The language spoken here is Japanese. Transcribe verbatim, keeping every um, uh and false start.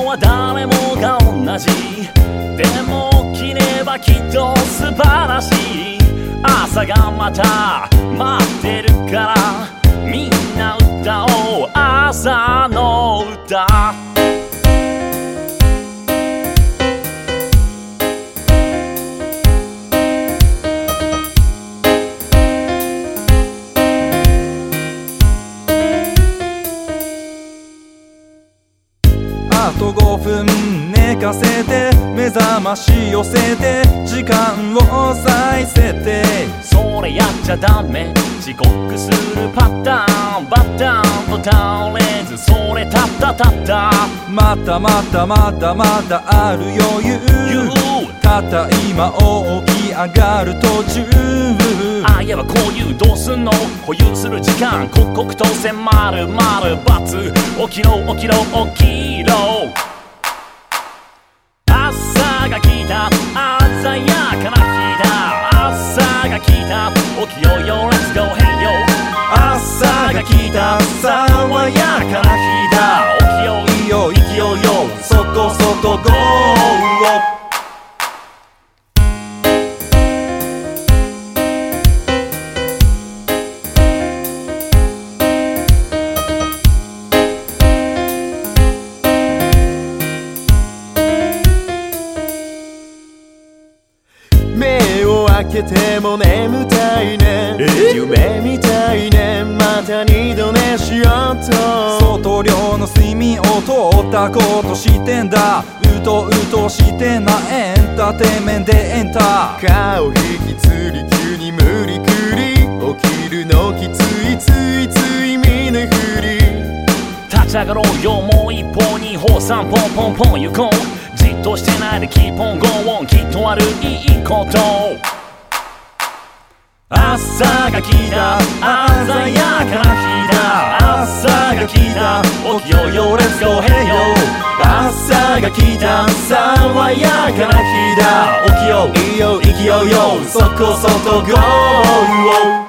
は誰もが同じ。でも起きればきっと素晴らしい。朝がまた待ってるからみんな歌おう朝の歌。 あとごふん寝かせて目覚まし寄せて時間を再設定。 それやっちゃダメ、遅刻するパターン。バタンと倒れずそれたったたったまたまたまだまだある余裕。たった今起き上がる途中。 ああいえばこういうどうすんの保有する時間刻々と迫る丸×起きろ起きろ起きろ。朝が来た鮮やかな日だ。朝が来た起きようよ Let's go hey yo。 朝が来た爽やかな日だ。起きよういいよ生きようよそこそこ GO。 目を開けても眠たいね。夢みたいね。また二度寝しようと。 外量の睡眠を取ったことしてんだ。うとうとしてなエンターテインメントでエンター。 顔引きつり急に無理くり起きるのきついついつい見ぬふり。 立ち上がろうよもう一歩二歩三歩ポンポン行こう。じっとしてないでキーポンゴーンきっとあるいいこと。朝が来た鮮やかな日だ。朝が来た起きようよ Let's go hey yo。 朝が来た爽やかな日だ。起きよういいよ生きようよそこそこ GO。